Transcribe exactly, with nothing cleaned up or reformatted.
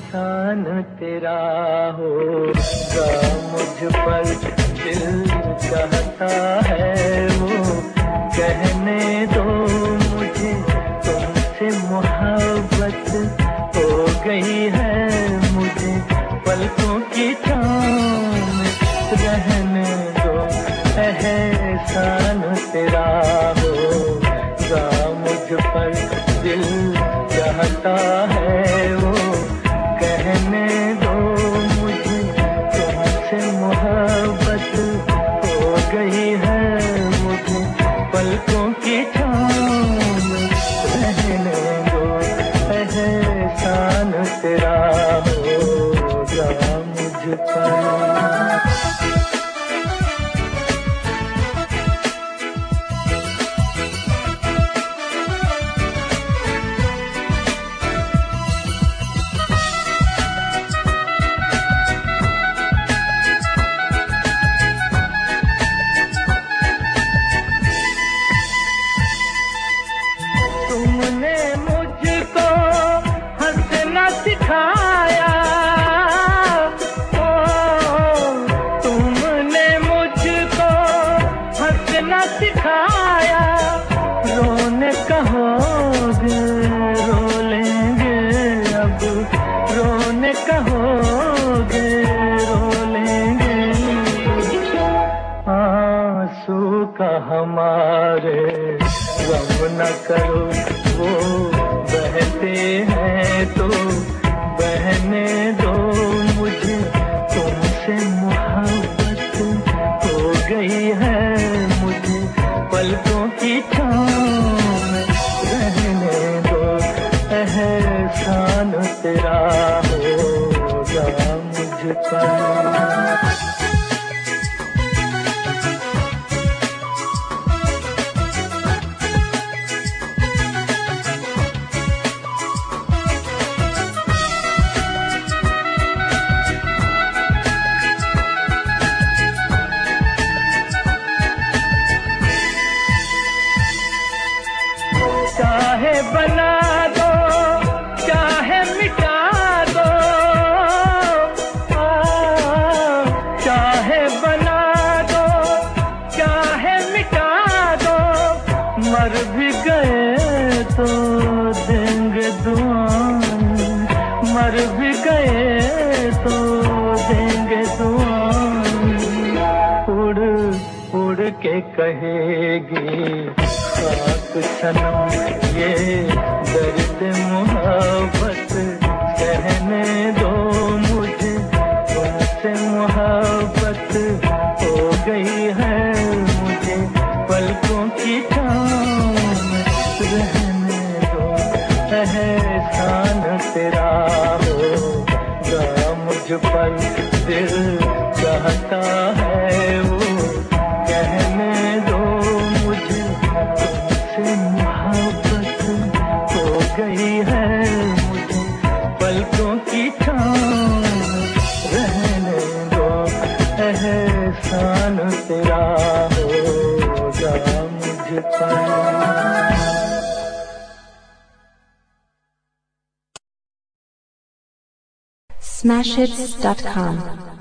एहसान तेरा होगा मुझ पर, दिल चाहता है वो कहने दो मुझे, तुमसे मोहब्बत हो गई है मुझे, पलकों की छाँव में रहने दो, एहसान तेरा होगा मुझ पर, दिल चाहता है वो कहने दो मुझे, तुमसे मोहब्बत हो गई है मुझे, पलकों की छाँव में रहने दो, एहसान तेरा होगा मुझ पर। हमारे गम न करो, वो बहते हैं तो बहने दो मुझे, तुमसे मोहब्बत हो गई है मुझे, पलकों की छाँव में रहने दो, एहसान तेरा होगा मुझ पर। चाहे बना दो चाहे मिटा दो, चाहे बना दो चाहे मिटा दो, मर भी गए तो देंगे दुआएं, मर भी गए तो देंगे दुआएं, उड़ उड़ के कहेगी खाक सनम ये दर्द मोहब्बत, कहने दो मुझे, तुमसे मोहब्बत हो गई है मुझे, पलकों की छाँव में रहने दो, एहसान तेरा होगा मुझ पर, दिल चाहता है वो कहने दो मुझे, तुमसे मोहब्बत हो गई है मुझे, पलकों की छाँव रहने दो, एहसान तेरा होगा मुझ पर। Smashhits dot com